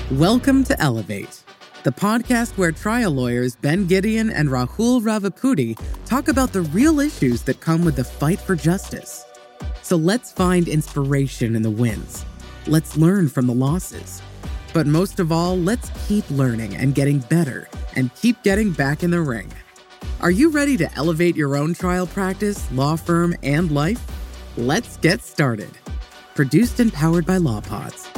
Welcome to Elevate, the podcast where trial lawyers Ben Gideon and Rahul Ravipudi talk about the real issues that come with the fight for justice. So let's find inspiration in the wins. Let's learn from the losses. But most of all, let's keep learning and getting better and keep getting back in the ring. Are you ready to elevate your own trial practice, law firm, and life? Let's get started. Produced and powered by LawPods.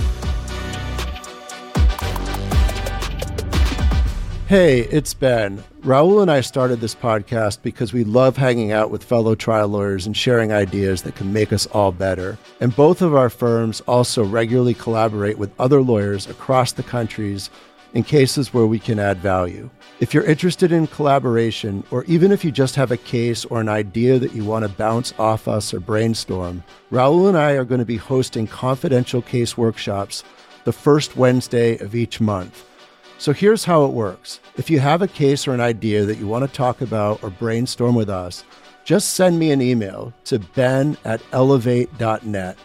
Hey, it's Ben. Rahul and I started this podcast because we love hanging out with fellow trial lawyers and sharing ideas that can make us all better. And both of our firms also regularly collaborate with other lawyers across the countries in cases where we can add value. If you're interested in collaboration, or even if you just have a case or an idea that you want to bounce off us or brainstorm, Rahul and I are going to be hosting confidential case workshops the first Wednesday of each month. So here's how it works. If you have a case or an idea that you want to talk about or brainstorm with us, just send me an email to ben@elevate.net,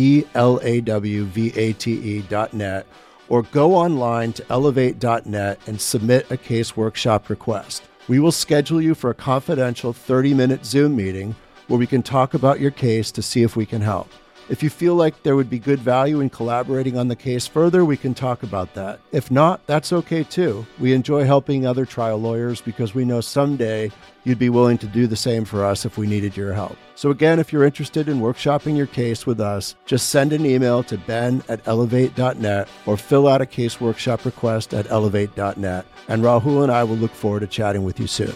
ELAWVATE.net, or go online to elevate.net and submit a case workshop request. We will schedule you for a confidential 30-minute Zoom meeting where we can talk about your case to see if we can help. If you feel like there would be good value in collaborating on the case further, we can talk about that. If not, that's okay too. We enjoy helping other trial lawyers because we know someday you'd be willing to do the same for us if we needed your help. So again, if you're interested in workshopping your case with us, just send an email to ben@elevate.net or fill out a case workshop request at elevate.net. And Rahul and I will look forward to chatting with you soon.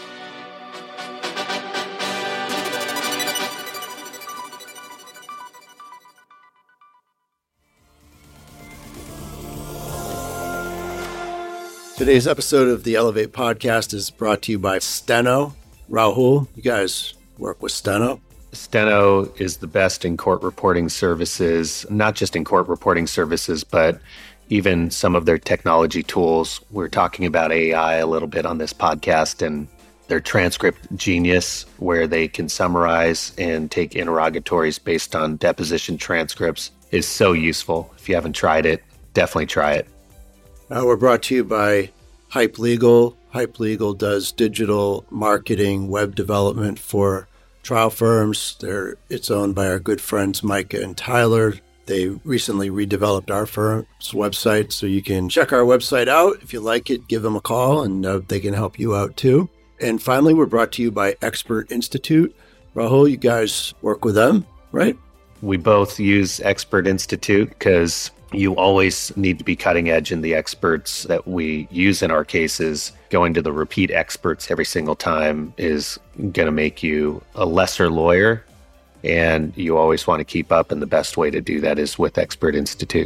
Today's episode of the Elevate podcast is brought to you by Steno. Rahul, you guys work with Steno? Steno is the best in court reporting services, not just in court reporting services, but even some of their technology tools. We're talking about AI a little bit on this podcast, and their transcript genius, where they can summarize and take interrogatories based on deposition transcripts, is so useful. If you haven't tried it, definitely try it. We're brought to you by Hype Legal. Hype Legal does digital marketing, web development for trial firms. It's owned by our good friends Micah and Tyler. They recently redeveloped our firm's website, so you can check our website out. If you like it, give them a call, and they can help you out too. And finally, we're brought to you by Expert Institute. Rahul, you guys work with them, right? We both use Expert Institute because you always need to be cutting edge in the experts that we use in our cases. Going to the repeat experts every single time is going to make you a lesser lawyer, and you always want to keep up, and the best way to do that is with Expert Institute.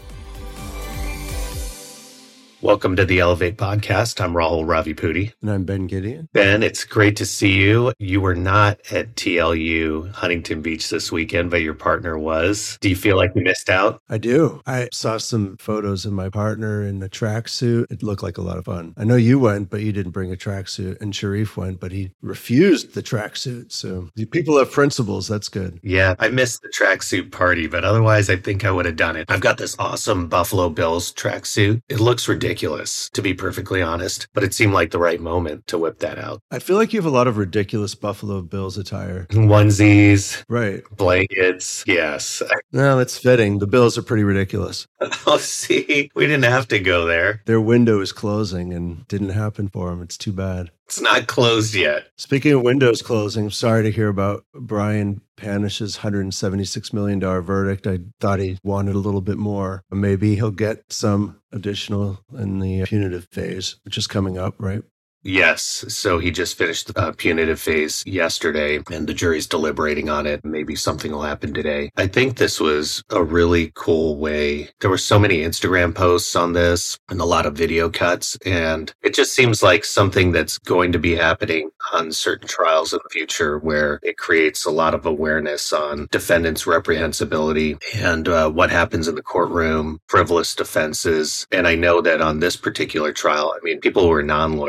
Welcome to the Elevate podcast. I'm Rahul Ravipudi. And I'm Ben Gideon. Ben, it's great to see you. You were not at TLU Huntington Beach this weekend, but your partner was. Do you feel like you missed out? I do. I saw some photos of my partner in a tracksuit. It looked like a lot of fun. I know you went, but you didn't bring a tracksuit. And Sharif went, but he refused the tracksuit. So people have principles. That's good. Yeah, I missed the tracksuit party, but otherwise I think I would have done it. I've got this awesome Buffalo Bills tracksuit. It looks ridiculous, to be perfectly honest, but it seemed like the right moment to whip that out. I feel like you have a lot of ridiculous Buffalo Bills attire. Onesies. Right. Blankets. Yes. No, that's fitting. The Bills are pretty ridiculous. Oh, see, we didn't have to go there. Their window is closing and didn't happen for them. It's too bad. It's not closed yet. Speaking of windows closing, I'm sorry to hear about Brian Panish's $176 million verdict. I thought he wanted a little bit more. Maybe he'll get some additional in the punitive phase, which is coming up, right? Yes. So he just finished the punitive phase yesterday, and the jury's deliberating on it. Maybe something will happen today. I think this was a really cool way. There were so many Instagram posts on this and a lot of video cuts, and it just seems like something that's going to be happening on certain trials in the future, where it creates a lot of awareness on defendants' reprehensibility and what happens in the courtroom, frivolous defenses. And I know that on this particular trial, I mean, people who are non-lawyers were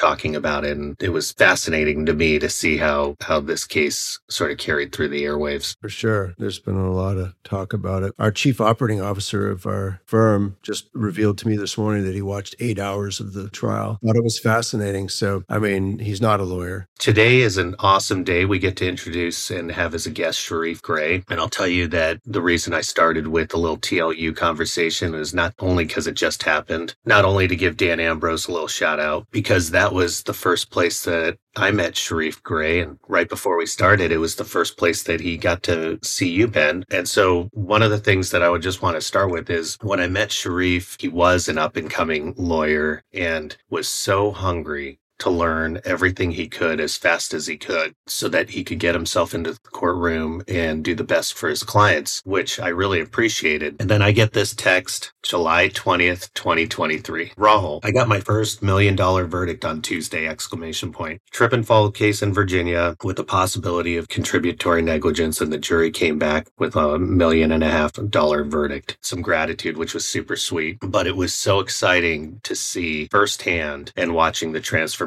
talking about it. And it was fascinating to me to see how this case sort of carried through the airwaves. For sure. There's been a lot of talk about it. Our chief operating officer of our firm just revealed to me this morning that he watched 8 hours of the trial. Thought it was fascinating. So, I mean, he's not a lawyer. Today is an awesome day. We get to introduce and have as a guest Sharif Gray. And I'll tell you that the reason I started with a little TLU conversation is not only because it just happened, not only to give Dan Ambrose a little shout out, because that was the first place that I met Sharif Gray. And right before we started, it was the first place that he got to see you, Ben. And so one of the things that I would just want to start with is when I met Sharif, he was an up and coming lawyer and was so hungry to learn everything he could as fast as he could so that he could get himself into the courtroom and do the best for his clients, which I really appreciated. And then I get this text, July 20th, 2023. Rahul, I got my first $1 million verdict on Tuesday, ! Trip and fall case in Virginia with the possibility of contributory negligence, and the jury came back with $1.5 million verdict. Some gratitude, which was super sweet, but it was so exciting to see firsthand and watching the transformation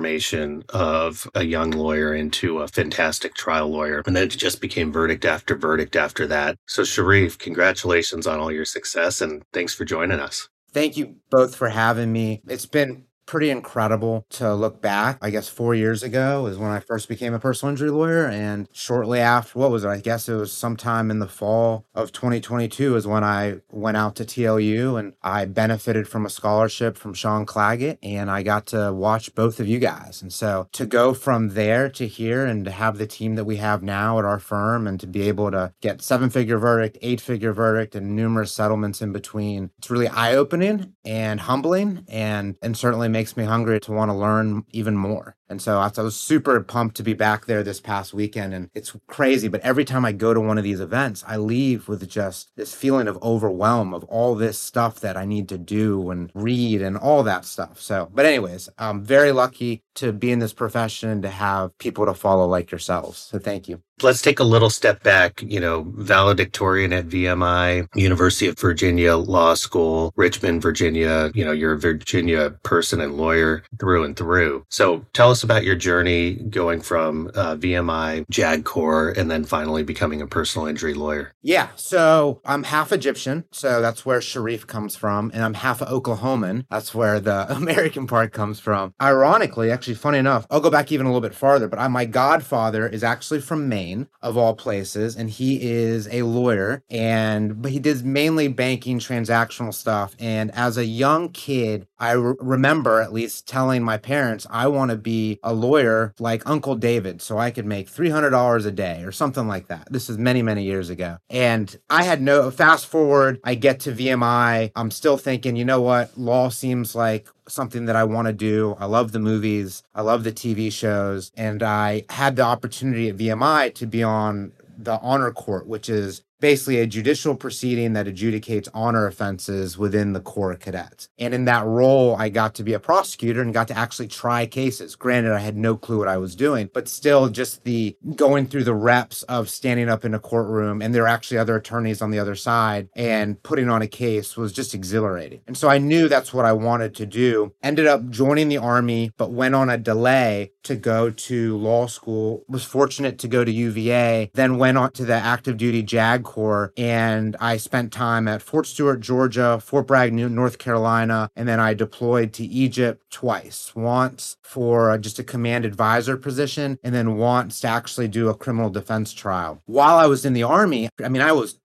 of a young lawyer into a fantastic trial lawyer. And then it just became verdict after verdict after that. So Sharif, congratulations on all your success and thanks for joining us. Thank you both for having me. It's been pretty incredible to look back. I guess 4 years ago is when I first became a personal injury lawyer. And shortly after, I guess it was sometime in the fall of 2022 is when I went out to TLU and I benefited from a scholarship from Sean Claggett and I got to watch both of you guys. And so to go from there to here and to have the team that we have now at our firm and to be able to get 7-figure verdict, 8-figure verdict, and numerous settlements in between, it's really eye-opening and humbling and certainly makes me hungry to want to learn even more. And so I was super pumped to be back there this past weekend. And it's crazy, but every time I go to one of these events, I leave with just this feeling of overwhelm of all this stuff that I need to do and read and all that stuff. So, but anyways, I'm very lucky to be in this profession and to have people to follow like yourselves. So thank you. Let's take a little step back, valedictorian at VMI, University of Virginia Law School, Richmond, Virginia, you're a Virginia person and lawyer through and through. So tell us about your journey going from VMI, JAG-Corps, and then finally becoming a personal injury lawyer. Yeah, so I'm half Egyptian, so that's where Sharif comes from, and I'm half Oklahoman. That's where the American part comes from. Ironically, actually, funny enough, I'll go back even a little bit farther, but my godfather is actually from Maine, of all places, and he is a lawyer, but he did mainly banking, transactional stuff. And as a young kid, I remember at least telling my parents, I want to be a lawyer like Uncle David so I could make $300 a day or something like that. This is many, many years ago. And I had fast forward, I get to VMI, I'm still thinking, you know what, law seems like something that I want to do. I love the movies. I love the TV shows. And I had the opportunity at VMI to be on the honor court, which is basically a judicial proceeding that adjudicates honor offenses within the Corps of Cadets. And in that role, I got to be a prosecutor and got to actually try cases. Granted, I had no clue what I was doing, but still just the going through the reps of standing up in a courtroom and there are actually other attorneys on the other side and putting on a case was just exhilarating. And so I knew that's what I wanted to do. Ended up joining the Army, but went on a delay to go to law school. Was fortunate to go to UVA, then went on to the active duty JAG-Corps, and I spent time at Fort Stewart, Georgia, Fort Bragg, North Carolina, and then I deployed to Egypt twice. Once for just a command advisor position, and then once to actually do a criminal defense trial. While I was in the Army, I was,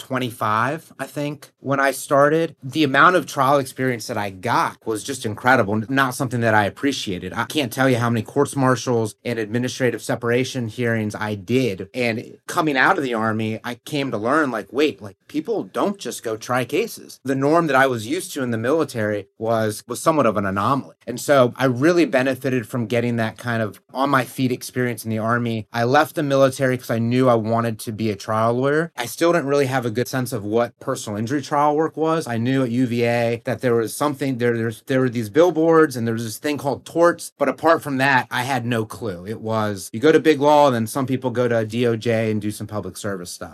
25, I think, when I started. The amount of trial experience that I got was just incredible, not something that I appreciated. I can't tell you how many courts-martials and administrative separation hearings I did. And coming out of the Army, I came to learn, people don't just go try cases. The norm that I was used to in the military was somewhat of an anomaly. And so I really benefited from getting that kind of on my feet experience in the Army. I left the military because I knew I wanted to be a trial lawyer. I still didn't really have a good sense of what personal injury trial work was. I knew at UVA that there was something, there were these billboards and there was this thing called torts. But apart from that, I had no clue. It was, you go to big law, then some people go to DOJ and do some public service stuff. But I went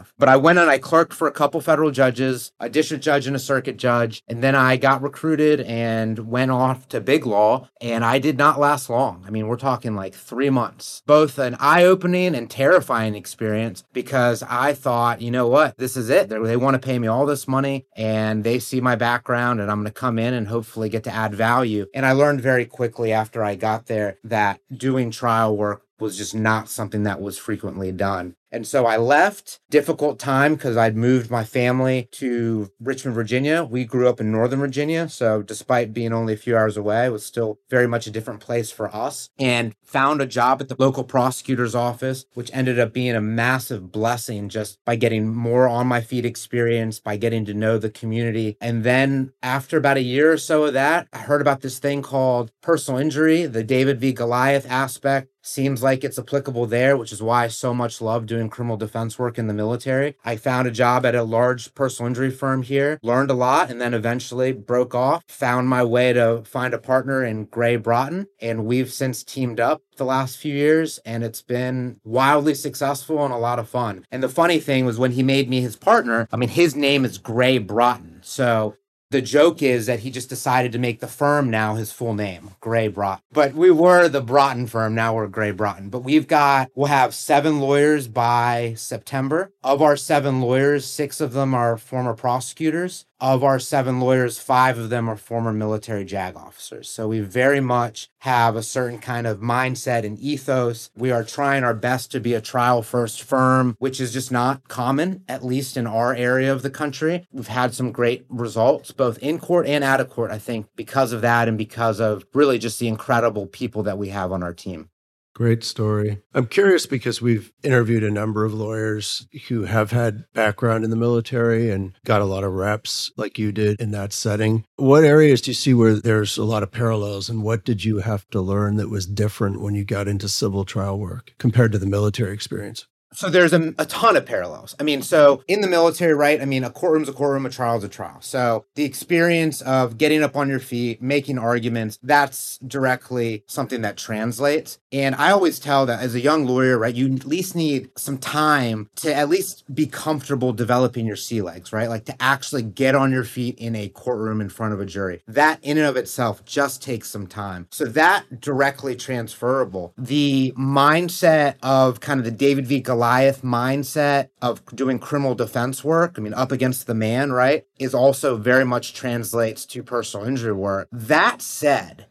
went and I clerked for a couple federal judges, a district judge and a circuit judge. And then I got recruited and went off to big law. And I did not last long. I mean, we're talking like 3 months, both an eye-opening and terrifying experience, because I thought, you know what, this is it. They want to pay me all this money and they see my background and I'm going to come in and hopefully get to add value. And I learned very quickly after I got there that doing trial work was just not something that was frequently done. And so I left. Difficult time because I'd moved my family to Richmond, Virginia. We grew up in Northern Virginia. So despite being only a few hours away, it was still very much a different place for us. And found a job at the local prosecutor's office, which ended up being a massive blessing just by getting more on my feet experience, by getting to know the community. And then after about a year or so of that, I heard about this thing called personal injury, the David v. Goliath aspect. Seems like it's applicable there, which is why I so much love doing criminal defense work in the military. I found a job at a large personal injury firm here, learned a lot, and then eventually broke off, found my way to find a partner in Gray Broughton, and we've since teamed up the last few years, and it's been wildly successful and a lot of fun. And the funny thing was when he made me his partner, I mean, his name is Gray Broughton, so the joke is that he just decided to make the firm now his full name, Gray Broughton. But we were the Broughton firm, now we're Gray Broughton. But we'll have 7 lawyers by September. Of our 7 lawyers, 6 of them are former prosecutors. Of our 7 lawyers, 5 of them are former military JAG officers. So we very much have a certain kind of mindset and ethos. We are trying our best to be a trial first firm, which is just not common, at least in our area of the country. We've had some great results, both in court and out of court, I think, because of that and because of really just the incredible people that we have on our team. Great story. I'm curious because we've interviewed a number of lawyers who have had background in the military and got a lot of reps like you did in that setting. What areas do you see where there's a lot of parallels, and what did you have to learn that was different when you got into civil trial work compared to the military experience? So there's a ton of parallels. I mean, so in the military, right? I mean, a courtroom's a courtroom, a trial's a trial. So the experience of getting up on your feet, making arguments, that's directly something that translates. And I always tell that as a young lawyer, right, you at least need some time to at least be comfortable developing your sea legs, right? Like to actually get on your feet in a courtroom in front of a jury. That in and of itself just takes some time. So that directly transferable. The mindset of kind of the David v. Goliath mindset of doing criminal defense work, I mean, up against the man, right, is also very much translates to personal injury work. That said,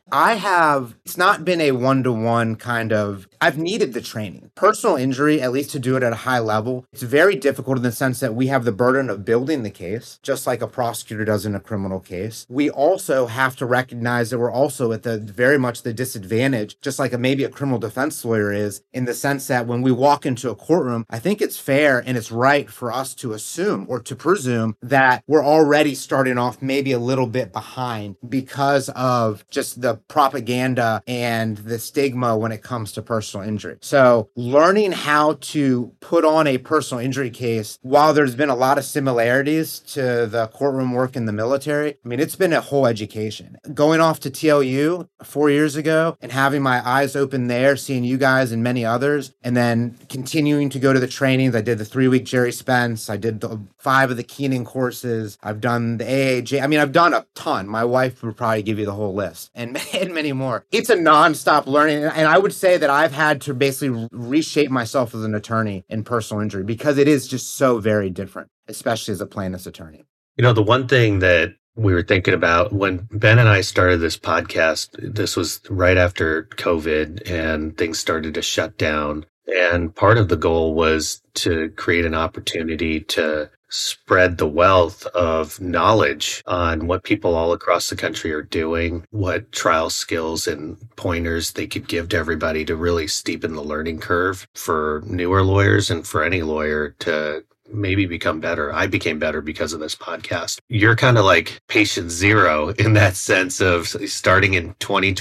it's not been a one-to-one kind of, I've needed the training. Personal injury, at least to do it at a high level, it's very difficult in the sense that we have the burden of building the case, just like a prosecutor does in a criminal case. We also have to recognize that we're also at the very much the disadvantage, just like maybe a criminal defense lawyer is, in the sense that when we walk into a courtroom, I think it's fair and it's right for us to assume or to presume that we're already starting off maybe a little bit behind because of just the propaganda and the stigma when it comes to personal injury. So learning how to put on a personal injury case, while there's been a lot of similarities to the courtroom work in the military, I mean, it's been a whole education. Going off to TLU 4 years ago and having my eyes open there, seeing you guys and many others, and then continuing to go to the trainings. I did the 3-week Jerry Spence. I did the 5 of the Keenan courses. I've done the AAJ. I mean, I've done a ton. My wife would probably give you the whole list and many more. It's a nonstop learning. And I would say that I've had to basically reshape myself as an attorney in personal injury because it is just so very different, especially as a plaintiff's attorney. You know, the one thing that we were thinking about when Ben and I started this podcast, this was right after COVID and things started to shut down. And part of the goal was to create an opportunity to spread the wealth of knowledge on what people all across the country are doing, what trial skills and pointers they could give to everybody to really steepen the learning curve for newer lawyers and for any lawyer to maybe become better. I became better because of this podcast. You're kind of like patient zero in that sense of starting in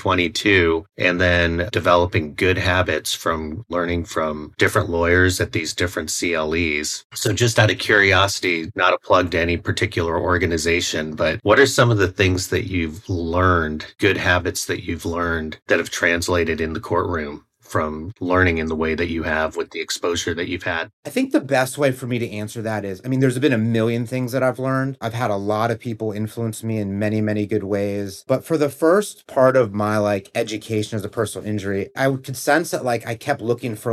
2022 and then developing good habits from learning from different lawyers at these different CLEs. So just out of curiosity, not a plug to any particular organization, but what are some of the things that you've learned, good habits that you've learned that have translated in the courtroom from learning in the way that you have with the exposure that you've had? I think the best way for me to answer that is, there's been a million things that I've learned. I've had a lot of people influence me in many, many good ways. But for the first part of my education as a personal injury, I could sense that I kept looking for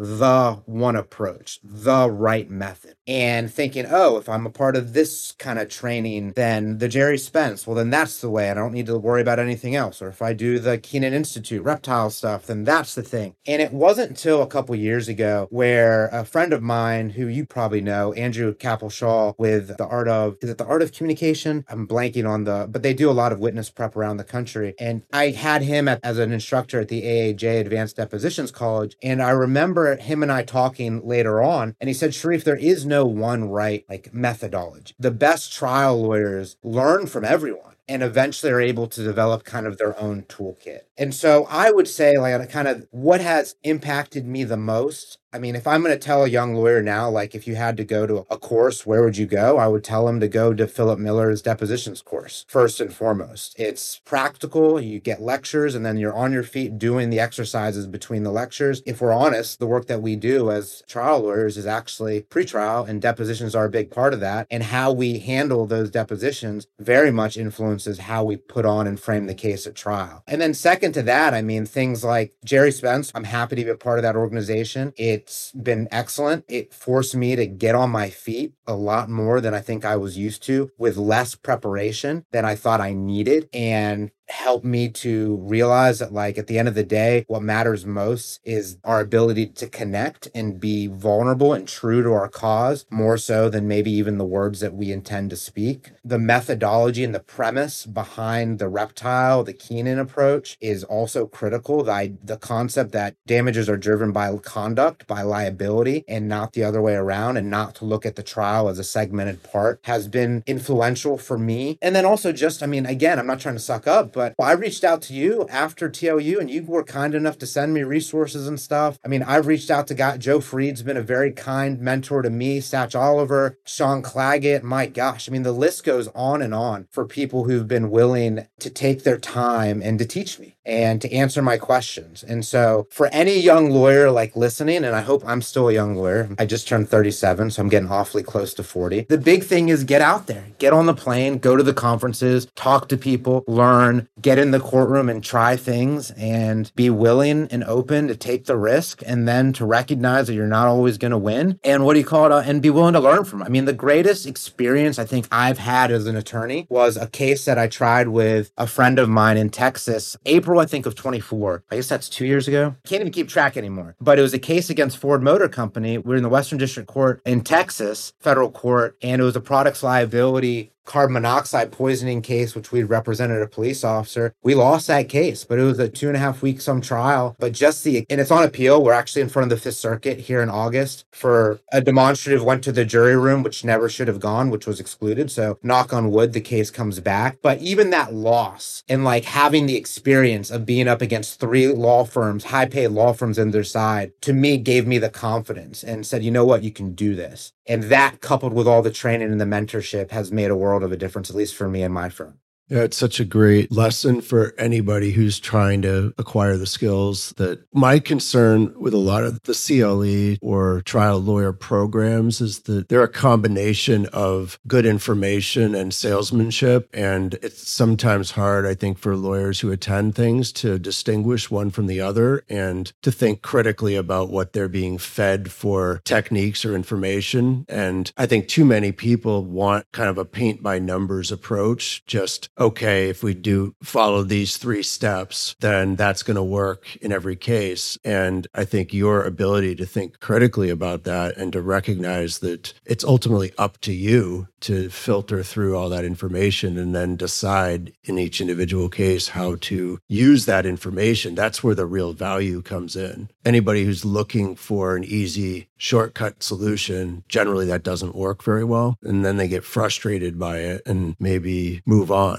the one approach, the right method, and thinking, oh, if I'm a part of this kind of training, then the Gerry Spence, well, then that's the way. I don't need to worry about anything else. Or if I do the Keenan Institute reptile stuff, then that's the thing. And it wasn't until a couple years ago where a friend of mine, who you probably know, Andrew Capel-Shaw, with the Art of Communication? I'm blanking on but they do a lot of witness prep around the country. And I had him as an instructor at the AAJ Advanced Depositions College. And I remember him and I talking later on, and he said, Sharif, there is no one right methodology. The best trial lawyers learn from everyone and eventually are able to develop kind of their own toolkit. And so I would say kind of what has impacted me the most. If I'm going to tell a young lawyer now, if you had to go to a course, where would you go? I would tell him to go to Philip Miller's depositions course, first and foremost. It's practical. You get lectures, and then you're on your feet doing the exercises between the lectures. If we're honest, the work that we do as trial lawyers is actually pretrial, and depositions are a big part of that. And how we handle those depositions very much influences how we put on and frame the case at trial. And then second to that, things like Gerry Spence, I'm happy to be a part of that organization. It's been excellent. It forced me to get on my feet a lot more than I think I was used to, with less preparation than I thought I needed, and helped me to realize that at the end of the day, what matters most is our ability to connect and be vulnerable and true to our cause, more so than maybe even the words that we intend to speak. The methodology and the premise behind the reptile, the Keenan approach, is also critical. The concept that damages are driven by conduct, by liability, and not the other way around, and not to look at the trial as a segmented part, has been influential for me. And then also just, again, I'm not trying to suck up, but I reached out to you after TLU, and you were kind enough to send me resources and stuff. I've reached out to Joe Freed's been a very kind mentor to me, Satch Oliver, Sean Claggett. My gosh, the list goes on for people who've been willing to take their time and to teach me and to answer my questions. And so for any young lawyer listening, and I hope I'm still a young lawyer, I just turned 37, so I'm getting awfully close to 40. The big thing is get out there, get on the plane, go to the conferences, talk to people, learn, get in the courtroom and try things, and be willing and open to take the risk, and then to recognize that you're not always going to win. And and be willing to learn from it. The greatest experience I think I've had as an attorney was a case that I tried with a friend of mine in Texas, April, I think, of 24. I guess that's 2 years ago. I can't even keep track anymore. But it was a case against Ford Motor Company. We're in the Western District Court in Texas, federal court, and it was a products liability carbon monoxide poisoning case, which we represented a police officer. We lost that case, but it was a 2.5 week trial. But and it's on appeal. We're actually in front of the Fifth Circuit here in August for a demonstrative went to the jury room, which never should have gone, which was excluded. So knock on wood, the case comes back. But even that loss and having the experience of being up against 3 law firms, high paid law firms on their side, to me gave me the confidence and said, you know what, you can do this. And that, coupled with all the training and the mentorship, has made a world of a difference, at least for me and my firm. Yeah, it's such a great lesson for anybody who's trying to acquire the skills. That my concern with a lot of the CLE or trial lawyer programs is that they're a combination of good information and salesmanship. And it's sometimes hard, I think, for lawyers who attend things to distinguish one from the other and to think critically about what they're being fed for techniques or information. And I think too many people want kind of a paint by numbers approach, just okay, if we do follow these 3 steps, then that's going to work in every case. And I think your ability to think critically about that and to recognize that it's ultimately up to you to filter through all that information and then decide in each individual case how to use that information. That's where the real value comes in. Anybody who's looking for an easy shortcut solution, generally that doesn't work very well. And then they get frustrated by it and maybe move on.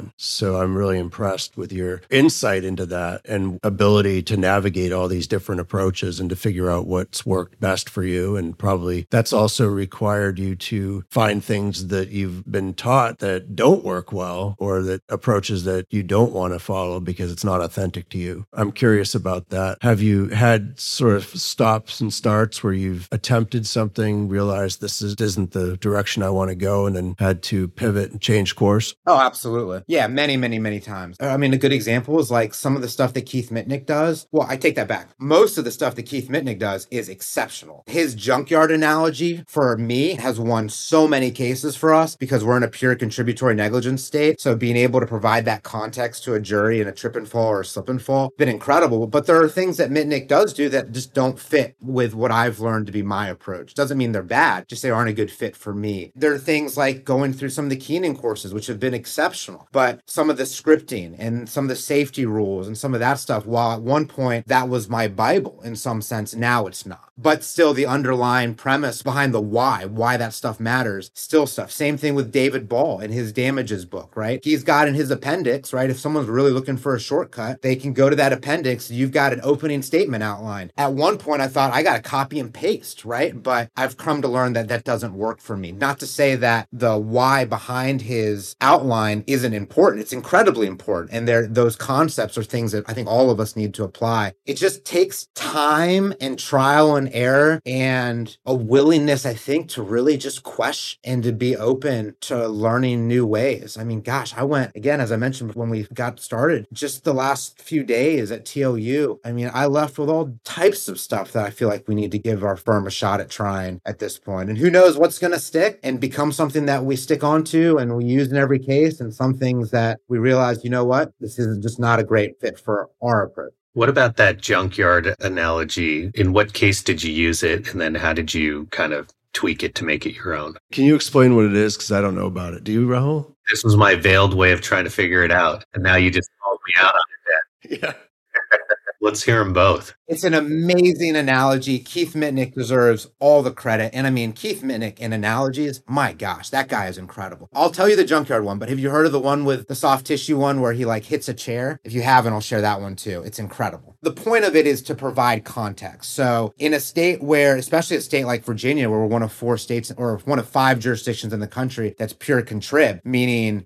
on. So I'm really impressed with your insight into that and ability to navigate all these different approaches and to figure out what's worked best for you. And probably that's also required you to find things that you've been taught that don't work well, or that approaches that you don't want to follow because it's not authentic to you. I'm curious about that. Have you had sort of stops and starts where you've attempted something, realized this isn't the direction I want to go, and then had to pivot and change course? Oh, absolutely. Yeah, many, many, many times. I mean, a good example is like some of the stuff that Keith Mitnick does. Well, I take that back. Most of the stuff that Keith Mitnick does is exceptional. His junkyard analogy for me has won so many cases for us because we're in a pure contributory negligence state. So being able to provide that context to a jury in a trip and fall or a slip and fall, been incredible. But there are things that Mitnick does do that just don't fit with what I've learned to be my approach. Doesn't mean they're bad, just they aren't a good fit for me. There are things like going through some of the Keenan courses, which have been exceptional, but some of the scripting and some of the safety rules and some of that stuff, while at one point that was my Bible in some sense, now it's not. But still the underlying premise behind the why that stuff matters, still stuff. Same thing with David Ball in his damages book, right? He's got in his appendix, right? If someone's really looking for a shortcut, they can go to that appendix. You've got an opening statement outline. At one point, I thought I got to copy and paste, right? But I've come to learn that that doesn't work for me. Not to say that the why behind his outline isn't important. It's incredibly important. And those concepts are things that I think all of us need to apply. It just takes time and trial and error and a willingness, I think, to really just question and to be open to learning new ways. I mean, gosh, I went, again, as I mentioned when we got started, just the last few days at TOU, I mean, I left with all types of stuff that I feel like we need to give our firm a shot at trying at this point. And who knows what's going to stick and become something that we stick onto and we use in every case, and some things that we realize, you know what, this is just not a great fit for our approach. What about that junkyard analogy? In what case did you use it? And then how did you kind of tweak it to make it your own? Can you explain what it is? Because I don't know about it. Do you, Rahul? This was my veiled way of trying to figure it out. And now you just called me out on it. Yeah. Let's hear them both. It's an amazing analogy. Keith Mitnick deserves all the credit. And I mean, Keith Mitnick in analogies, my gosh, that guy is incredible. I'll tell you the junkyard one, but have you heard of the one with the soft tissue one where he like hits a chair? If you haven't, I'll share that one too. It's incredible. The point of it is to provide context. So in a state where, especially a state like Virginia, where we're one of 4 states or one of 5 jurisdictions in the country that's pure contrib, meaning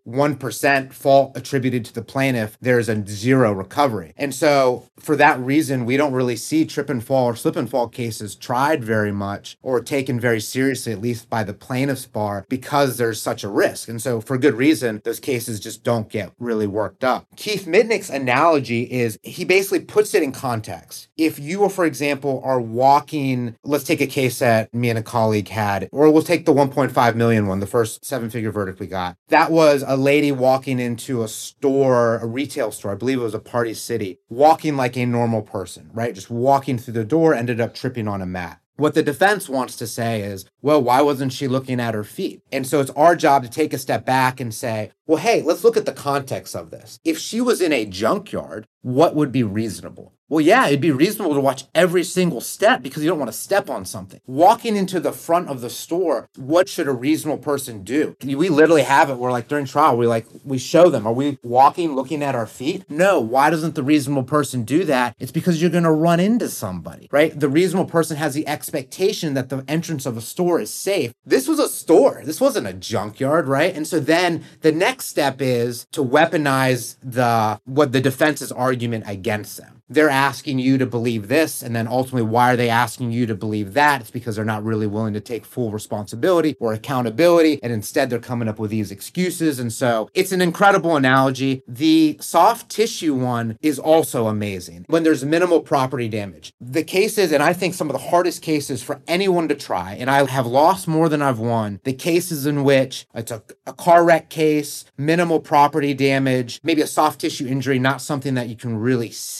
1% fault attributed to the plaintiff, there's a 0 recovery. And so for that reason, we don't really see trip and fall or slip and fall cases tried very much or taken very seriously, at least by the plaintiff's bar, because there's such a risk. And so for good reason, those cases just don't get really worked up. Keith Mitnick's analogy is he basically puts it in context. If you, for example, are walking, let's take a case that me and a colleague had, or we'll take the 1.5 million one, the first 7-figure verdict we got. That was a lady walking into a store, a retail store, I believe it was a Party City, walking like a normal person, right? Just walking through the door, ended up tripping on a mat. What the defense wants to say is, well, why wasn't she looking at her feet? And so it's our job to take a step back and say, well, hey, let's look at the context of this. If she was in a junkyard, what would be reasonable? Well, yeah, it'd be reasonable to watch every single step because you don't want to step on something. Walking into the front of the store, what should a reasonable person do? We literally have it where like during trial, we show them, are we walking, looking at our feet? No, why doesn't the reasonable person do that? It's because you're going to run into somebody, right? The reasonable person has the expectation that the entrance of a store is safe. This was a store. This wasn't a junkyard, right? And so then the next step is to weaponize what the defense's argument against them. They're asking you to believe this, and then ultimately, why are they asking you to believe that? It's because they're not really willing to take full responsibility or accountability, and instead they're coming up with these excuses. And so it's an incredible analogy. The soft tissue one is also amazing. When there's minimal property damage, the cases, and I think some of the hardest cases for anyone to try, and I have lost more than I've won, the cases in which it's a car wreck case, minimal property damage, maybe a soft tissue injury, not something that you can really see.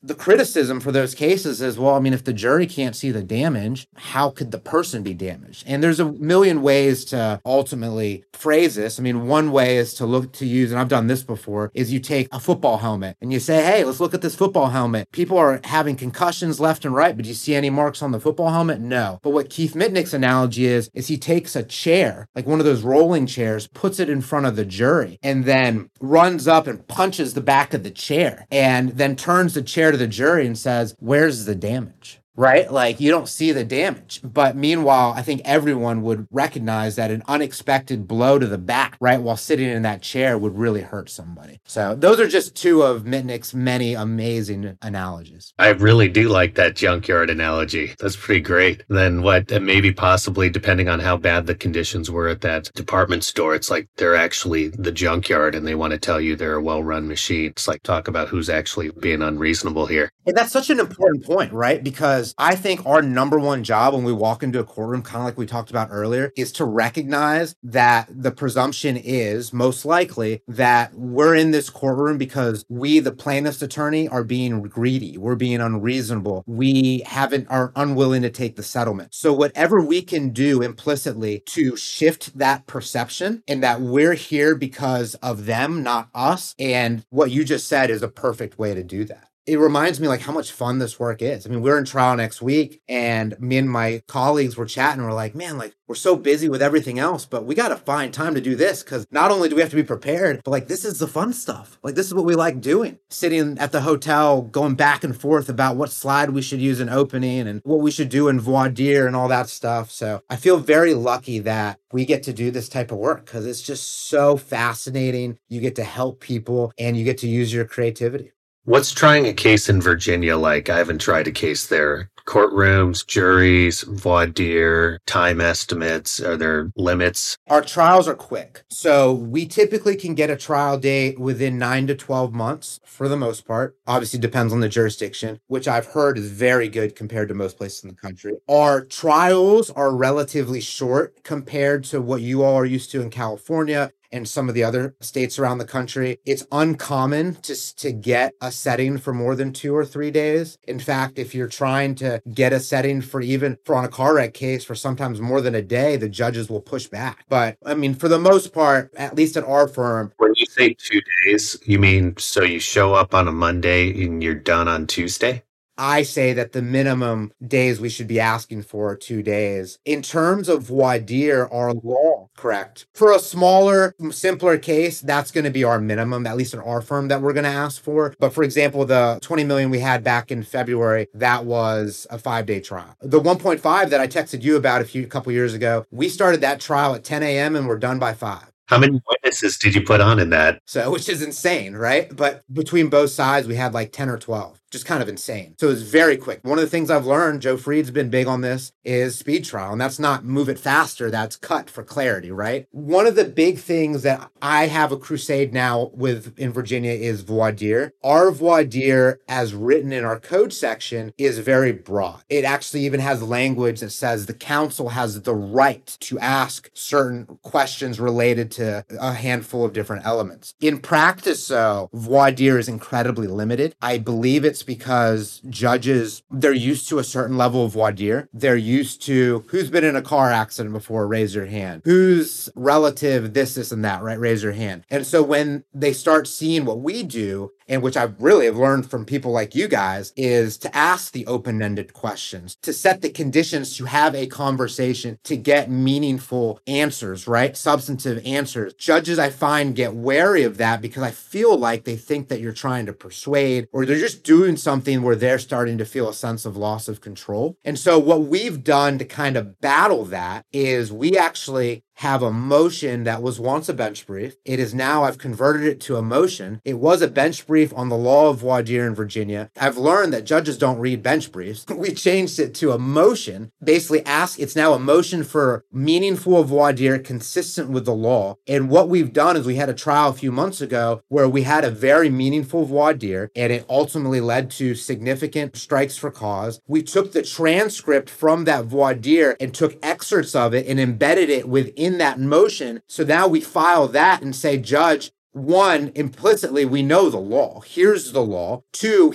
the criticism for those cases is, well, I mean, if the jury can't see the damage, how could the person be damaged? And there's a million ways to ultimately phrase this. I mean, one way is to use, and I've done this before, is you take a football helmet and you say, hey, let's look at this football helmet. People are having concussions left and right, but do you see any marks on the football helmet? No. But what Keith Mitnick's analogy is he takes a chair, like one of those rolling chairs, puts it in front of the jury, and then runs up and punches the back of the chair, and then turns the chair to the jury and says, where's the damage? Right? Like, you don't see the damage. But meanwhile, I think everyone would recognize that an unexpected blow to the back, right, while sitting in that chair would really hurt somebody. So those are just two of Mitnick's many amazing analogies. I really do like that junkyard analogy. That's pretty great. Then maybe possibly, depending on how bad the conditions were at that department store, it's like they're actually the junkyard and they want to tell you they're a well-run machine. It's like, talk about who's actually being unreasonable here. And that's such an important point, right? Because I think our number one job when we walk into a courtroom, kind of like we talked about earlier, is to recognize that the presumption is most likely that we're in this courtroom because we, the plaintiff's attorney, are being greedy. We're being unreasonable. We are unwilling to take the settlement. So whatever we can do implicitly to shift that perception and that we're here because of them, not us. And what you just said is a perfect way to do that. It reminds me like how much fun this work is. I mean, we're in trial next week and me and my colleagues were chatting. We're like, man, like we're so busy with everything else, but we got to find time to do this because not only do we have to be prepared, but like this is the fun stuff. Like this is what we like doing. Sitting at the hotel, going back and forth about what slide we should use in opening and what we should do in voir dire and all that stuff. So I feel very lucky that we get to do this type of work because it's just so fascinating. You get to help people and you get to use your creativity. What's trying a case in Virginia like? I haven't tried a case there. Courtrooms, juries, voir dire, time estimates, are there limits? Our trials are quick. So we typically can get a trial date within 9 to 12 months for the most part. Obviously depends on the jurisdiction, which I've heard is very good compared to most places in the country. Our trials are relatively short compared to what you all are used to in California and some of the other states around the country. It's uncommon to get a setting for more than 2 or 3 days. In fact, if you're trying to get a setting for on a car wreck case for sometimes more than a day, the judges will push back. But I mean, for the most part, at least at our firm. When you say 2 days, you mean so you show up on a Monday and you're done on Tuesday? I say that the minimum days we should be asking for are 2 days. In terms of voir dire, our law, correct. For a smaller, simpler case, that's going to be our minimum, at least in our firm, that we're going to ask for. But for example, the $20 million we had back in February, that was a 5-day trial. The 1.5 that I texted you about a couple years ago, we started that trial at 10 a.m. and we're done by 5. How many witnesses did you put on in that? So, which is insane, right? But between both sides, we had like 10 or 12. Just kind of insane. So it's very quick. One of the things I've learned, Joe Freed's been big on this, is speed trial. And that's not move it faster, that's cut for clarity, right? One of the big things that I have a crusade now with in Virginia is voir dire. Our voir dire, as written in our code section, is very broad. It actually even has language that says the counsel has the right to ask certain questions related to a handful of different elements. In practice, though, voir dire is incredibly limited. I believe it's because judges, they're used to a certain level of voir dire. They're used to who's been in a car accident before, raise your hand. Who's relative, this, and that, right? Raise your hand. And so when they start seeing what we do, and which I really have learned from people like you guys, is to ask the open-ended questions, to set the conditions to have a conversation, to get meaningful answers, right? Substantive answers. Judges, I find, get wary of that because I feel like they think that you're trying to persuade or they're just doing something where they're starting to feel a sense of loss of control. And so what we've done to kind of battle that is we actually have a motion that was once a bench brief. It is now, I've converted it to a motion. It was a bench brief on the law of voir dire in Virginia. I've learned that judges don't read bench briefs. We changed it to a motion, basically it's now a motion for meaningful voir dire consistent with the law. And what we've done is we had a trial a few months ago where we had a very meaningful voir dire and it ultimately led to significant strikes for cause. We took the transcript from that voir dire and took excerpts of it and embedded it within that motion. So now we file that and say, Judge, one, implicitly, we know the law. Here's the law. Two,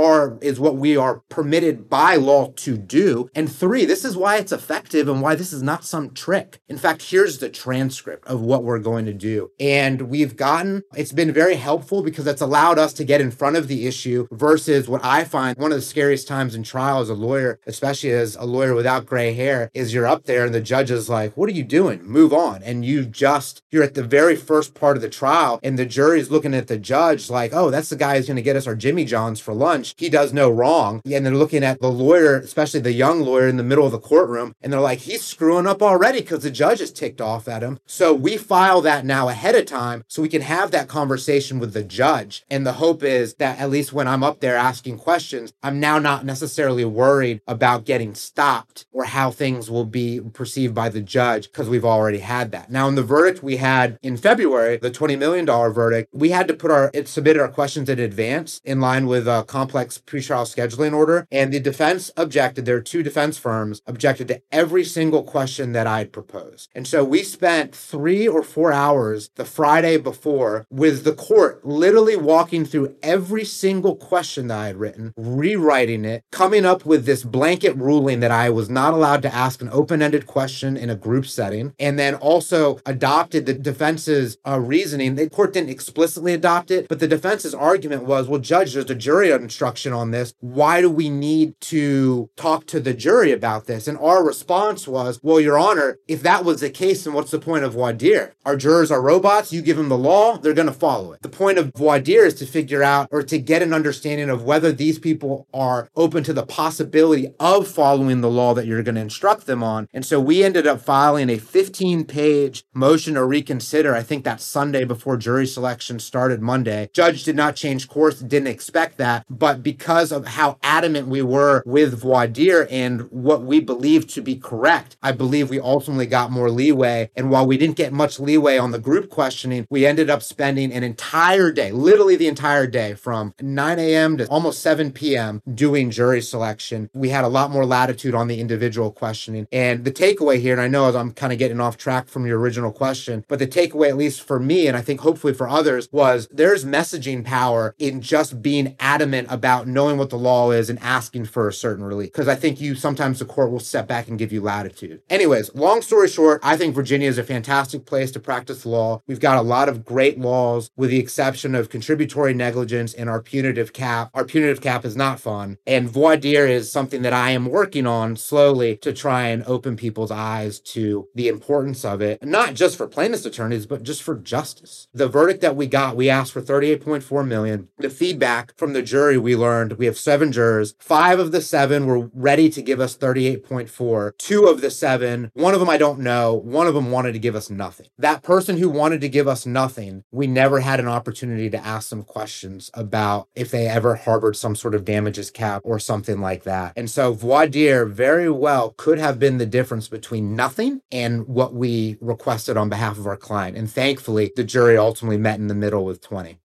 is what we are permitted by law to do. And three, this is why it's effective and why this is not some trick. In fact, here's the transcript of what we're going to do. And it's been very helpful because it's allowed us to get in front of the issue versus what I find one of the scariest times in trial as a lawyer, especially as a lawyer without gray hair, is you're up there and the judge is like, what are you doing? Move on. And you're at the very first part of the trial and the jury's looking at the judge like, oh, that's the guy who's going to get us our Jimmy John's for lunch. He does no wrong. And they're looking at the lawyer, especially the young lawyer in the middle of the courtroom, and they're like, he's screwing up already because the judge is ticked off at him. So we file that now ahead of time so we can have that conversation with the judge. And the hope is that at least when I'm up there asking questions, I'm now not necessarily worried about getting stopped or how things will be perceived by the judge because we've already had that. Now, in the verdict we had in February, the $20 million verdict, we had to submitted our questions in advance in line with a complex pretrial scheduling order. And the defense objected. There are two defense firms objected to every single question that I had proposed. And so we spent 3 or 4 hours the Friday before with the court literally walking through every single question that I had written, rewriting it, coming up with this blanket ruling that I was not allowed to ask an open-ended question in a group setting, and then also adopted the defense's reasoning. The court didn't explicitly adopt it, but the defense's argument was, well, judge, there's a jury instruction on this. Why do we need to talk to the jury about this? And our response was, well, Your Honor, if that was the case, then what's the point of voir dire? Our jurors are robots. You give them the law, they're going to follow it. The point of voir dire is to figure out or to get an understanding of whether these people are open to the possibility of following the law that you're going to instruct them on. And so we ended up filing a 15-page motion to reconsider. I think that Sunday before jury selection started Monday. Judge did not change course, didn't expect that. But because of how adamant we were with voir dire and what we believed to be correct, I believe we ultimately got more leeway. And while we didn't get much leeway on the group questioning, we ended up spending an entire day, literally the entire day, from 9 a.m. to almost 7 p.m. doing jury selection. We had a lot more latitude on the individual questioning. And the takeaway here, and I know I'm kind of getting off track from your original question, but the takeaway, at least for me, and I think hopefully for others, was there's messaging power in just being adamant about knowing what the law is and asking for a certain relief. Because I think sometimes the court will step back and give you latitude. Anyways, long story short, I think Virginia is a fantastic place to practice law. We've got a lot of great laws with the exception of contributory negligence and our punitive cap. Our punitive cap is not fun. And voir dire is something that I am working on slowly to try and open people's eyes to the importance of it, not just for plaintiffs' attorneys, but just for justice. The verdict that we got, we asked for $38.4 million. The feedback from the jury, we learned we have 7 jurors. 5 of the 7 were ready to give us 38.4. 2 of the 7, one of them I don't know, one of them wanted to give us nothing. That person who wanted to give us nothing, we never had an opportunity to ask them questions about if they ever harbored some sort of damages cap or something like that. And so voir dire very well could have been the difference between nothing and what we requested on behalf of our client. And thankfully, the jury ultimately met in the middle with 20.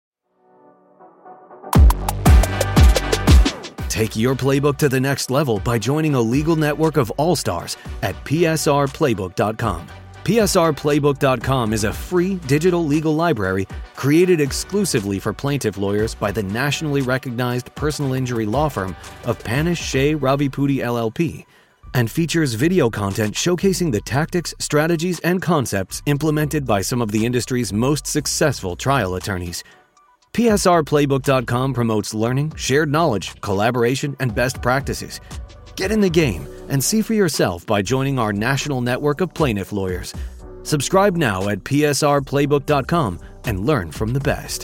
Take your playbook to the next level by joining a legal network of all-stars at psrplaybook.com. PSRplaybook.com is a free digital legal library created exclusively for plaintiff lawyers by the nationally recognized personal injury law firm of Panish Shea Ravipudi LLP, and features video content showcasing the tactics, strategies, and concepts implemented by some of the industry's most successful trial attorneys. PSRplaybook.com promotes learning, shared knowledge, collaboration, and best practices. Get in the game and see for yourself by joining our national network of plaintiff lawyers. Subscribe now at psrplaybook.com and learn from the best.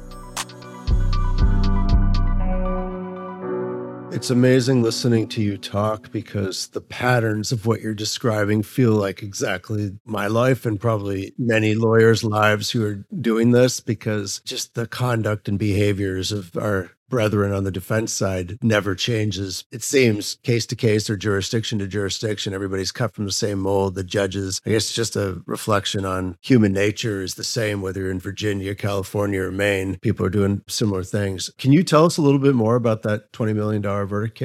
It's amazing listening to you talk because the patterns of what you're describing feel like exactly my life and probably many lawyers' lives who are doing this, because just the conduct and behaviors of our brethren on the defense side never changes. It seems case to case or jurisdiction to jurisdiction, everybody's cut from the same mold. The judges, I guess just a reflection on human nature is the same, whether you're in Virginia, California, or Maine. People are doing similar things. Can you tell us a little bit more about that $20 million verdict case?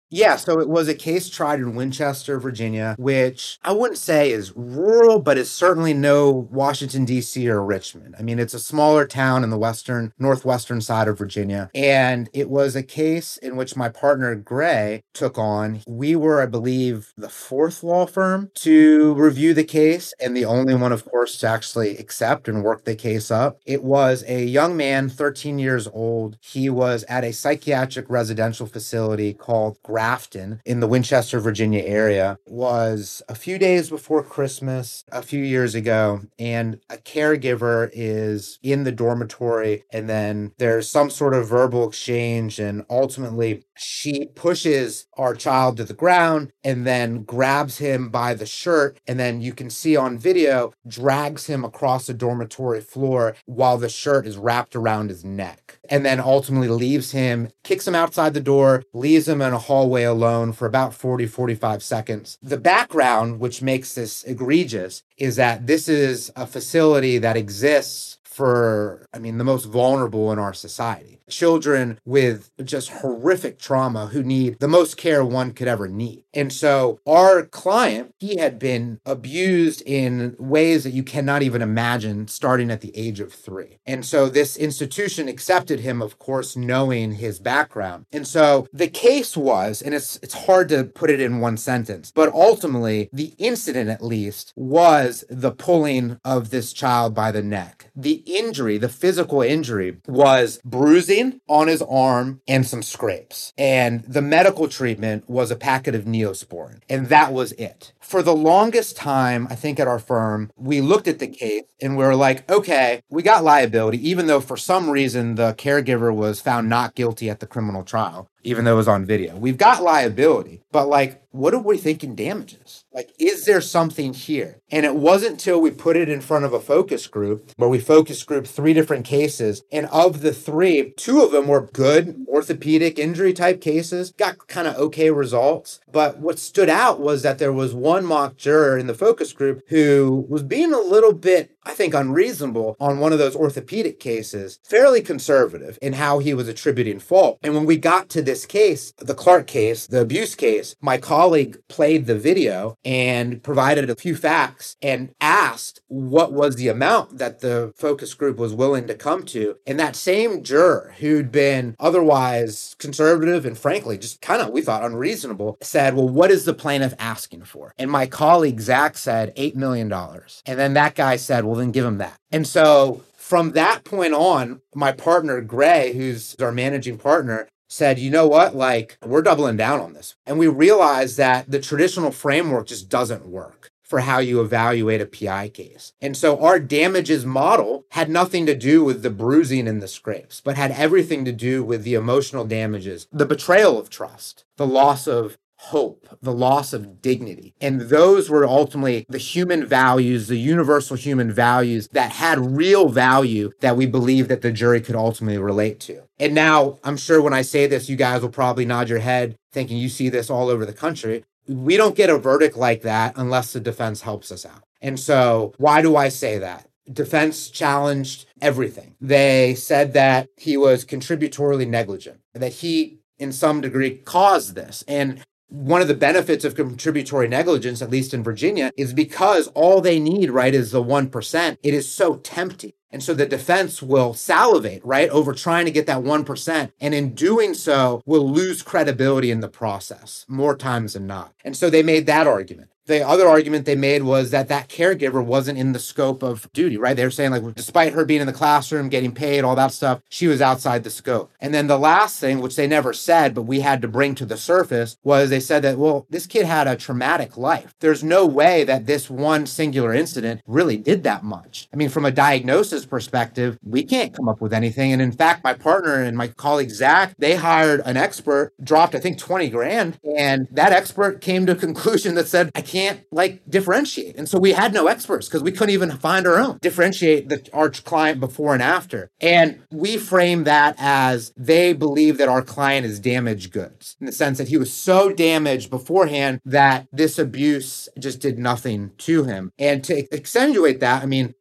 Yeah, so it was a case tried in Winchester, Virginia, which I wouldn't say is rural, but is certainly no Washington, D.C. or Richmond. I mean, it's a smaller town in the northwestern side of Virginia. And it was a case in which my partner, Gray, took on. We were, I believe, the fourth law firm to review the case, and the only one, of course, to actually accept and work the case up. It was a young man, 13 years old. He was at a psychiatric residential facility called Grafton in the Winchester, Virginia area. It was a few days before Christmas a few years ago, and a caregiver is in the dormitory, and then there's some sort of verbal exchange, and ultimately she pushes our child to the ground and then grabs him by the shirt, and then you can see on video drags him across the dormitory floor while the shirt is wrapped around his neck, and then ultimately leaves him, kicks him outside the door, leaves him in a hallway alone for about 45 seconds. The background, which makes this egregious, is that this is a facility that exists for, the most vulnerable in our society. Children with just horrific trauma who need the most care one could ever need. And so our client, he had been abused in ways that you cannot even imagine starting at the age of 3. And so this institution accepted him, of course, knowing his background. And so the case was, and it's hard to put it in one sentence, but ultimately the incident at least was the pulling of this child by the neck. The injury, the physical injury, was bruising on his arm and some scrapes. And the medical treatment was a packet of Neosporin. And that was it. For the longest time, I think at our firm, we looked at the case and we were like, okay, we got liability, even though for some reason the caregiver was found not guilty at the criminal trial, even though it was on video. We've got liability, but what are we thinking damages? Is there something here? And it wasn't until we put it in front of a focus group where we focus grouped 3 different cases. And of the 3, 2 of them were good orthopedic injury type cases, got kind of okay results. But what stood out was that there was one mock juror in the focus group who was being a little bit, I think, unreasonable on one of those orthopedic cases, fairly conservative in how he was attributing fault. And when we got to this case, the Clark case, the abuse case, my colleague played the video and provided a few facts and asked what was the amount that the focus group was willing to come to. And that same juror, who'd been otherwise conservative and frankly just kind of, we thought, unreasonable, said, well, what is the plaintiff asking for? And my colleague, Zach, said $8 million. And then that guy said, well, then give him that. And so from that point on, my partner, Gray, who's our managing partner, said, you know what, we're doubling down on this. And we realized that the traditional framework just doesn't work for how you evaluate a PI case. And so our damages model had nothing to do with the bruising and the scrapes, but had everything to do with the emotional damages, the betrayal of trust, the loss of hope, the loss of dignity. And those were ultimately the human values, the universal human values that had real value that we believe that the jury could ultimately relate to. And now I'm sure when I say this, you guys will probably nod your head thinking you see this all over the country. We don't get a verdict like that unless the defense helps us out. And so why do I say that? Defense challenged everything. They said that he was contributory negligent, that he in some degree caused this. And one of the benefits of contributory negligence, at least in Virginia, is because all they need, right, is the 1%. It is so tempting. And so the defense will salivate, right, over trying to get that 1%. And in doing so, will lose credibility in the process more times than not. And so they made that argument. The other argument they made was that caregiver wasn't in the scope of duty, right? They were saying despite her being in the classroom, getting paid, all that stuff, she was outside the scope. And then the last thing, which they never said, but we had to bring to the surface, was they said that, well, this kid had a traumatic life. There's no way that this one singular incident really did that much. From a diagnosis perspective, we can't come up with anything. And in fact, my partner and my colleague, Zach, they hired an expert, dropped, I think, 20 grand. And that expert came to a conclusion that said, I can't differentiate. And so we had no experts because we couldn't even find our own, differentiate our client before and after. And we frame that as they believe that our client is damaged goods in the sense that he was so damaged beforehand that this abuse just did nothing to him. And to accentuate that,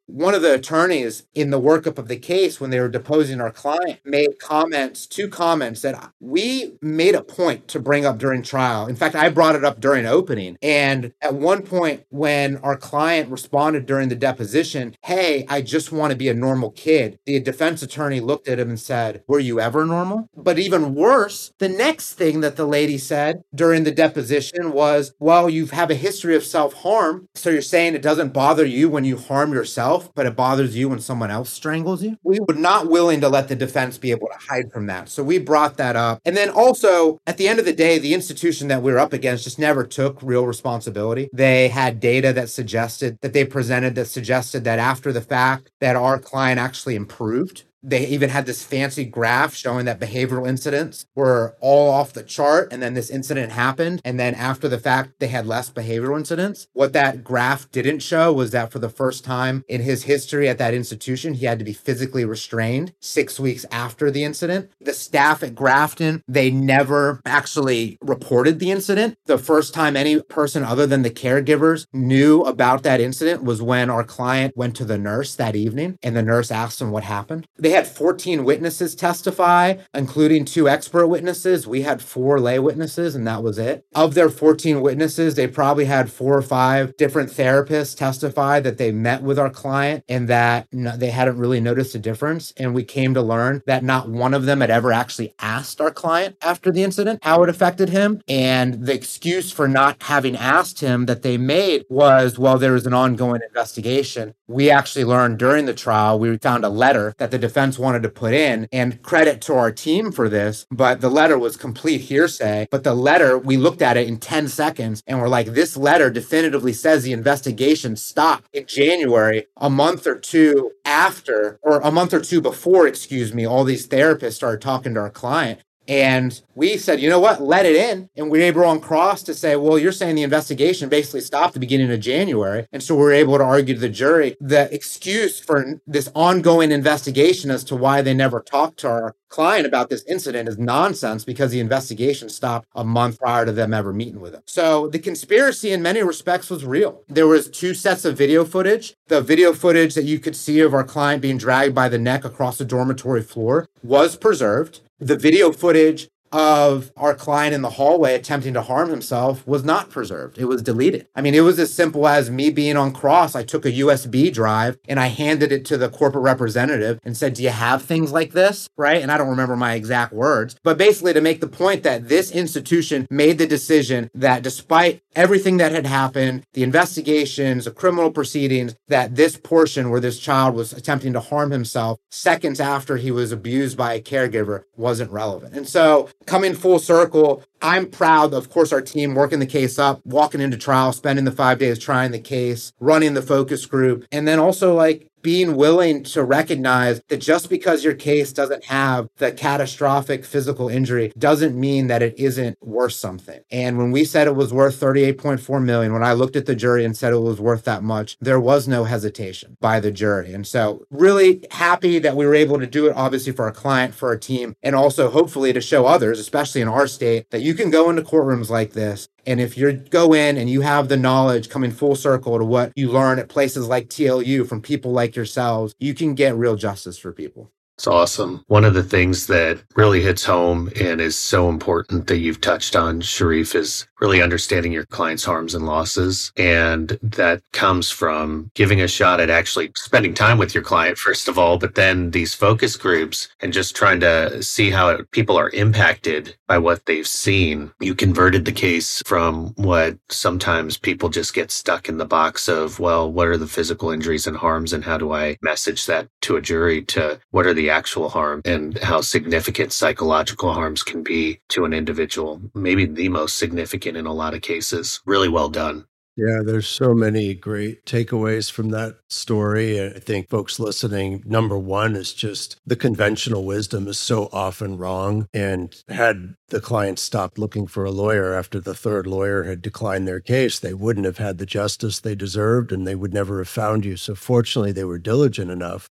one of the attorneys in the workup of the case, when they were deposing our client, made two comments that we made a point to bring up during trial. In fact, I brought it up during opening. And at one point, when our client responded during the deposition, "Hey, I just want to be a normal kid," the defense attorney looked at him and said, "Were you ever normal?" But even worse, the next thing that the lady said during the deposition was, "Well, you have a history of self-harm, so you're saying it doesn't bother you when you harm yourself, but it bothers you when someone else strangles you?" We were not willing to let the defense be able to hide from that. So we brought that up. And then also, at the end of the day, the institution that we were up against just never took real responsibility. They had data that they presented that suggested that after the fact that our client actually improved. They even had this fancy graph showing that behavioral incidents were all off the chart. And then this incident happened. And then after the fact, they had less behavioral incidents. What that graph didn't show was that for the first time in his history at that institution, he had to be physically restrained 6 weeks after the incident. The staff at Grafton, they never actually reported the incident. The first time any person other than the caregivers knew about that incident was when our client went to the nurse that evening and the nurse asked him what happened. They had 14 witnesses testify, including 2 expert witnesses. We had 4 lay witnesses, and that was it. Of their 14 witnesses, they probably had 4 or 5 different therapists testify that they met with our client and that they hadn't really noticed a difference. And we came to learn that not one of them had ever actually asked our client after the incident how it affected him. And the excuse for not having asked him that they made was, well, there was an ongoing investigation. We actually learned during the trial, we found a letter that the defense wanted to put in, and credit to our team for this, but the letter was complete hearsay. But the letter, we looked at it in 10 seconds and we're like, this letter definitively says the investigation stopped in January, a month or two before, all these therapists started talking to our client. And we said, you know what, let it in. And we were able on cross to say, well, you're saying the investigation basically stopped at the beginning of January. And so we're able to argue to the jury the excuse for this ongoing investigation as to why they never talked to our client about this incident is nonsense because the investigation stopped a month prior to them ever meeting with him. So the conspiracy in many respects was real. There was 2 sets of video footage. The video footage that you could see of our client being dragged by the neck across the dormitory floor was preserved. The video footage of our client in the hallway attempting to harm himself was not preserved. It was deleted. I mean, it was as simple as me being on cross. I took a USB drive and I handed it to the corporate representative and said, do you have things like this? Right? And I don't remember my exact words, but basically to make the point that this institution made the decision that despite everything that had happened, the investigations, the criminal proceedings, that this portion where this child was attempting to harm himself seconds after he was abused by a caregiver wasn't relevant. And so coming full circle, I'm proud, of course, our team working the case up, walking into trial, spending the 5 days trying the case, running the focus group, and then also being willing to recognize that just because your case doesn't have the catastrophic physical injury doesn't mean that it isn't worth something. And when we said it was worth $38.4 million, when I looked at the jury and said it was worth that much, there was no hesitation by the jury. And so really happy that we were able to do it, obviously for our client, for our team, and also hopefully to show others, especially in our state, that you can go into courtrooms like this. And if you go in and you have the knowledge coming full circle to what you learn at places like TLU from people like yourselves, you can get real justice for people. It's awesome. One of the things that really hits home and is so important that you've touched on, Sharif, is really understanding your client's harms and losses. And that comes from giving a shot at actually spending time with your client, first of all, but then these focus groups and just trying to see how people are impacted by what they've seen. You converted the case from what sometimes people just get stuck in the box of, well, what are the physical injuries and harms and how do I message that to a jury, to what are the actual harm and how significant psychological harms can be to an individual, maybe the most significant in a lot of cases. Really well done. Yeah, there's so many great takeaways from that story. I think folks listening, number one is just the conventional wisdom is so often wrong. And had the client stopped looking for a lawyer after the 3rd lawyer had declined their case, they wouldn't have had the justice they deserved and they would never have found you. So fortunately, they were diligent enough. But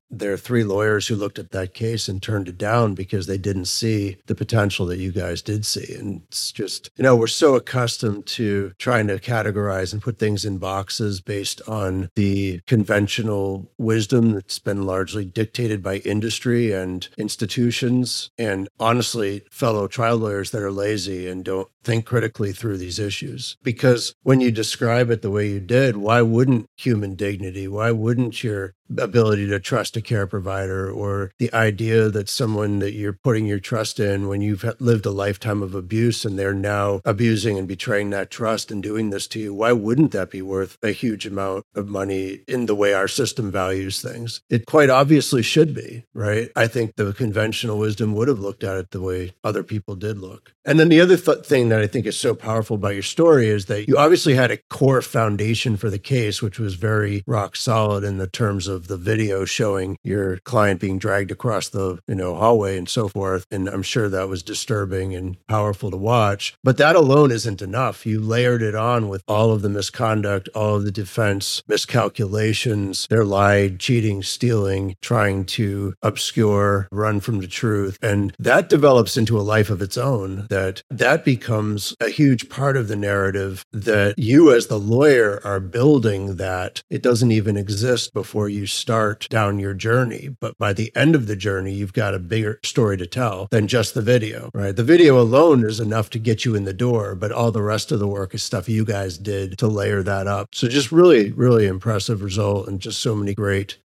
there are 3 lawyers who looked at that case and turned it down because they didn't see the potential that you guys did see. And it's just, we're so accustomed to trying to categorize and put things in boxes based on the conventional wisdom that's been largely dictated by industry and institutions, and honestly, fellow trial lawyers that are lazy and don't think critically through these issues. Because when you describe it the way you did, why wouldn't human dignity, why wouldn't your ability to trust a care provider, or the idea that someone that you're putting your trust in when you've lived a lifetime of abuse and they're now abusing and betraying that trust and doing this to you, why wouldn't that be worth a huge amount of money in the way our system values things? It quite obviously should be, right? I think the conventional wisdom would have looked at it the way other people did look. And then the other thing that I think is so powerful about your story is that you obviously had a core foundation for the case, which was very rock solid in the terms of the video showing your client being dragged across the hallway and so forth. And I'm sure that was disturbing and powerful to watch. But that alone isn't enough. You layered it on with all of the misconduct, all of the defense miscalculations. They're lied, cheating, stealing, trying to obscure, run from the truth. And that develops into a life of its own, that becomes a huge part of the narrative that you as the lawyer are building, that it doesn't even exist before you start down your journey. But by the end of the journey, you've got a bigger story to tell than just the video, right? The video alone is enough to get you in the door, but all the rest of the work is stuff you guys did to layer that up. So just really, really impressive result, and just so many great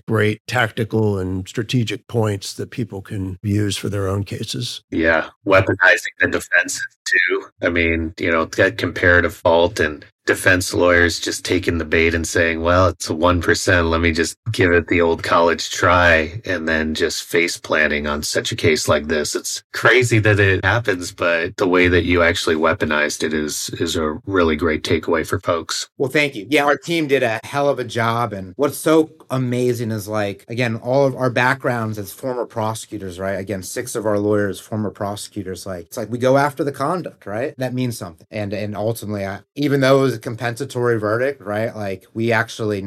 tactical and strategic points that people can use for their own cases. Yeah. Weaponizing the defenses too. I mean, that comparative fault and defense lawyers just taking the bait and saying, well, it's a 1%. Let me just give it the old college try, and then just face planting on such a case like this. It's crazy that it happens, but the way that you actually weaponized it is a really great takeaway for folks. Well, thank you. Yeah, our team did a hell of a job. And what's so amazing is, again, all of our backgrounds as former prosecutors, right? Again, 6 of our lawyers, former prosecutors. It's like we go after the conduct, right? That means something. And ultimately, even though it was a compensatory verdict, right? We actually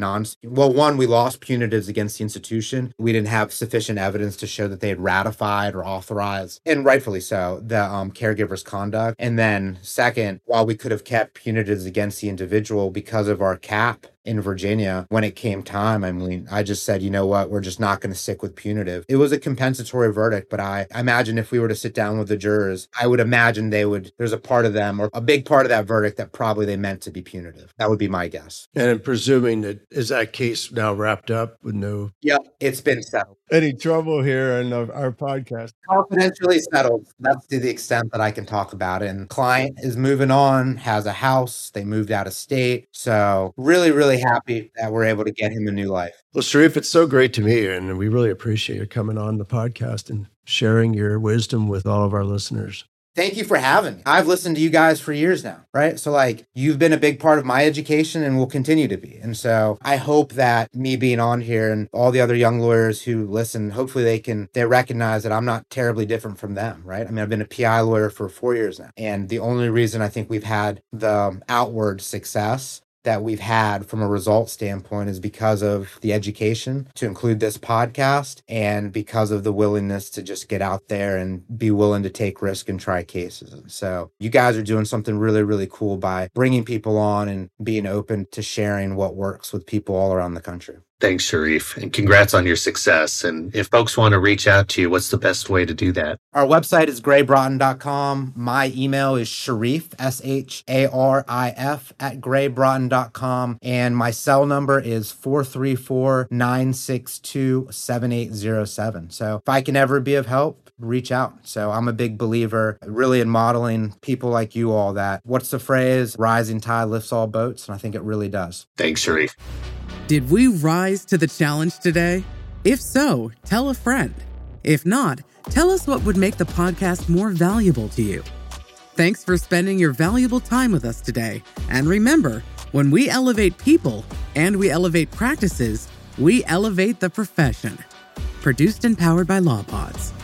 we lost punitives against the institution. We didn't have sufficient evidence to show that they had ratified or authorized, and rightfully so, the caregiver's conduct. And then second, while we could have kept punitives against the individual because of our cap in Virginia, when it came time, I just said, you know what, we're just not going to stick with punitive. It was a compensatory verdict, but I imagine if we were to sit down with the jurors, I would imagine there's a part of them, or a big part of that verdict, that probably they meant to be punitive. That would be my guess. And I'm presuming is that case now wrapped up with no... Yeah, it's been settled. Any trouble here in our podcast? Confidentially settled. That's to the extent that I can talk about it. And client is moving on, has a house. They moved out of state. So really, really happy that we're able to get him a new life. Well, Sharif, it's so great to meet you, and we really appreciate you coming on the podcast and sharing your wisdom with all of our listeners. Thank you for having me. I've listened to you guys for years now, right? So you've been a big part of my education and will continue to be. And so I hope that me being on here and all the other young lawyers who listen, hopefully they recognize that I'm not terribly different from them, right? I've been a PI lawyer for 4 years now. And the only reason I think we've had the outward success that we've had from a result standpoint is because of the education to include this podcast, and because of the willingness to just get out there and be willing to take risk and try cases. And so you guys are doing something really, really cool by bringing people on and being open to sharing what works with people all around the country. Thanks, Sharif, and congrats on your success. And if folks want to reach out to you, what's the best way to do that? Our website is graybroughton.com. My email is Sharif, SHARIF @graybroughton.com. And my cell number is 434-962-7807. So if I can ever be of help, reach out. So I'm a big believer really in modeling people like you all that, what's the phrase? Rising tide lifts all boats. And I think it really does. Thanks, Sharif. Did we rise to the challenge today? If so, tell a friend. If not, tell us what would make the podcast more valuable to you. Thanks for spending your valuable time with us today. And remember, when we elevate people and we elevate practices, we elevate the profession. Produced and powered by LawPods.